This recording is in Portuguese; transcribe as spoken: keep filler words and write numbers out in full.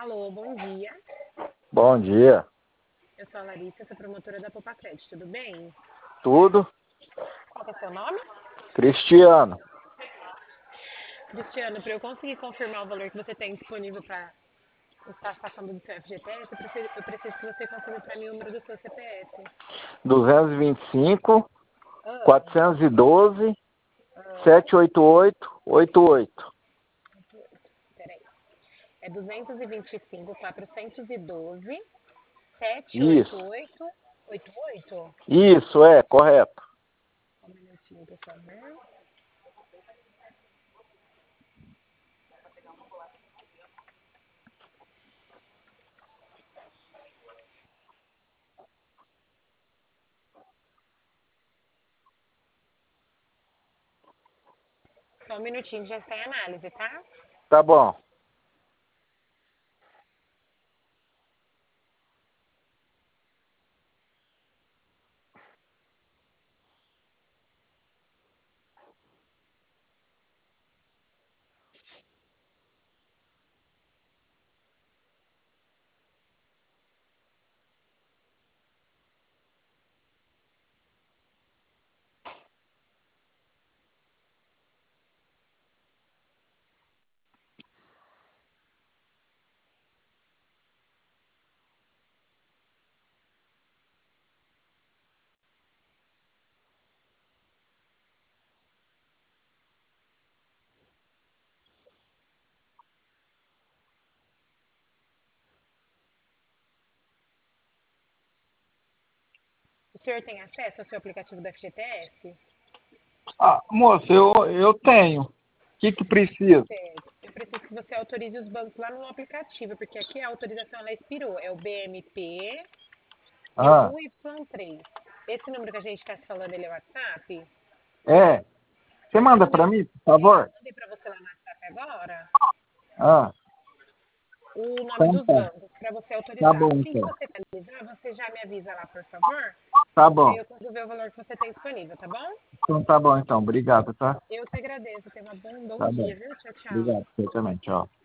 Alô, bom dia. Bom dia. Eu sou a Larissa, sou promotora da Popacred, tudo bem? Tudo? Qual que é o seu nome? Cristiano. Cristiano, para eu conseguir confirmar o valor que você tem disponível para estar passando do seu F G T S, eu preciso, eu preciso que você confirme para mim o número do seu C P F. duzentos e vinte e cinco, Ah, quatrocentos e doze, ah, setecentos e oitenta e oito, oitenta e oito. peraí. É duzentos e vinte e cinco, quatrocentos e doze, setecentos e oitenta e Isso. oito, oitenta e oito? Isso, é, correto. Só um minutinho, por favor. Só um minutinho, já está em análise, tá? Tá bom. O senhor tem acesso ao seu aplicativo do F G T S? Ah, moço, eu, eu tenho. O que que precisa? Certo. Eu preciso que você autorize os bancos lá no aplicativo, porque aqui a autorização ela expirou. É o B M P e o Ah, U Y três. Esse número que a gente está se falando, ele é o WhatsApp? é. Você Eu manda mandei, pra mim, por é, eu favor? mandei para você lá no WhatsApp agora Ah, o nome então dos tá. bancos para você Tá autorizar. bom, Assim que então. você finalizar, você já me avisa lá, por favor, Tá que aí bom. eu consigo ver o valor que você tem disponível, tá bom? Então tá bom, então. Obrigado, tá? Eu que agradeço. Tenha um bom, bom Tá bom. dia, viu? Tchau, tchau. Obrigado. Você também. Tchau.